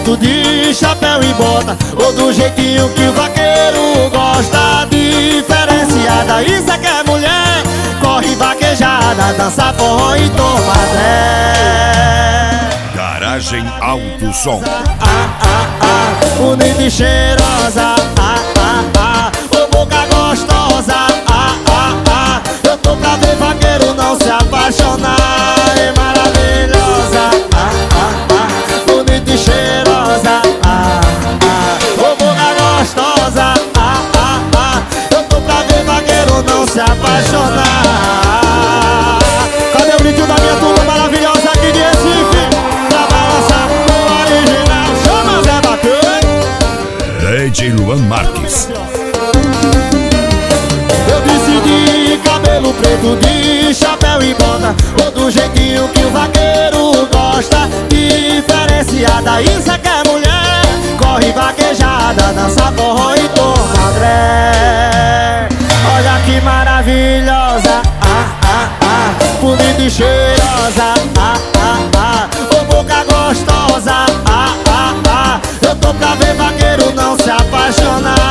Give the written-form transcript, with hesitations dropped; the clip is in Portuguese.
preto de chapéu e bota, ou do jeitinho que o vaqueiro gosta. Diferenciada, isso é que é mulher. Corre vaquejada, dança forró e toma tré. Garagem Alto Som. Bonita e cheirosa, ô boca gostosa, eu tô pra ver vaqueiro não se apaixonar. É maravilhosa, bonita e cheirosa, ô boca gostosa, eu tô pra ver vaqueiro não se apaixonar. Cadê o grito da minha turma maravilhosa aqui de Recife? Pra balançar o original, chama Zé Bacana. DJ Luan Marques. Eu decidi cabelo preto de chapéu e bota, ou do jeitinho que o vaqueiro gosta. Diferenciada, isso é que é mulher. Corre vaquejada, dança forró e toma dré. Olha que maravilhosa, bonita e cheirosa, ô boca gostosa, eu tô pra ver vaqueiro não se apaixonar.